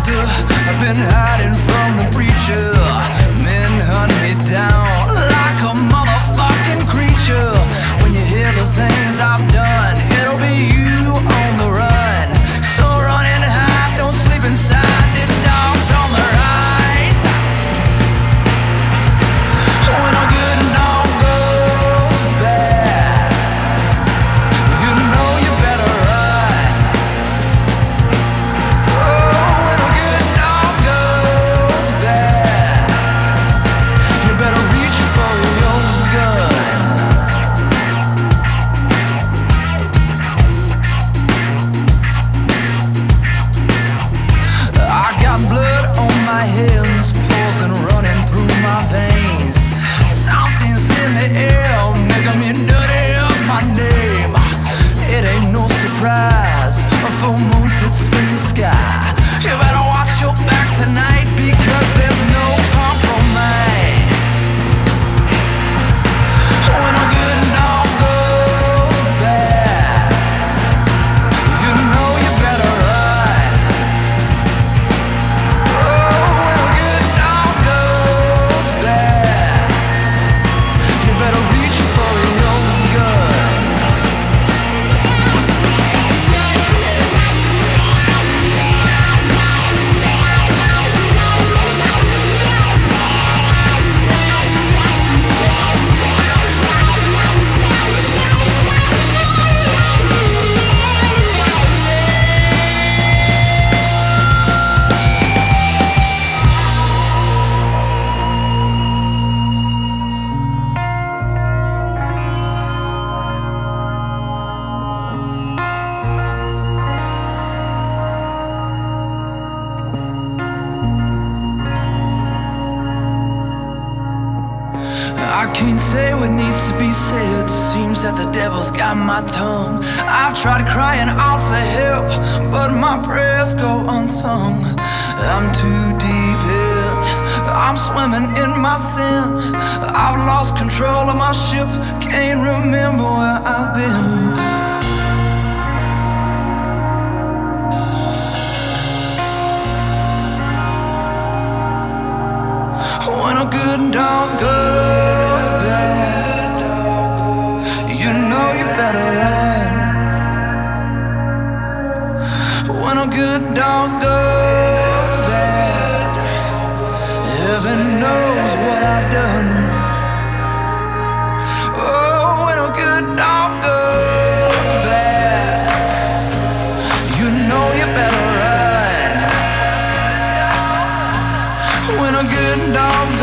doctor, I've been hiding from the preacher. Men hunt me down like a motherfucking creature. When you hear the things I've done, it'll be you on the run. So run and hide, don't sleep inside. This dog's on the rise. When a good dog goes bad, you know you better run. Oh, when a good dog goes bad, you better reach for your gun. I got blood on my hands, pulsing, running through my veins. Something's in the air, making me dirty up my name. It ain't no surprise, a full moon sits in the sky. You better watch your back tonight, because there's no compromise. When a good dog goes bad, you know you better run. Oh, when a good dog goes bad, you better reach for your gun. I can't say what needs to be said. Seems that the devil's got my tongue. I've tried crying out for help, but my prayers go unsung. I'm too deep in, I'm swimming in my sin. I've lost control of my ship, can't remember where I've been. When a good dog goes bad, you know you better run. When a good dog goes bad, heaven knows what I've done. Oh, when a good dog goes bad, you know you better run. When a good dog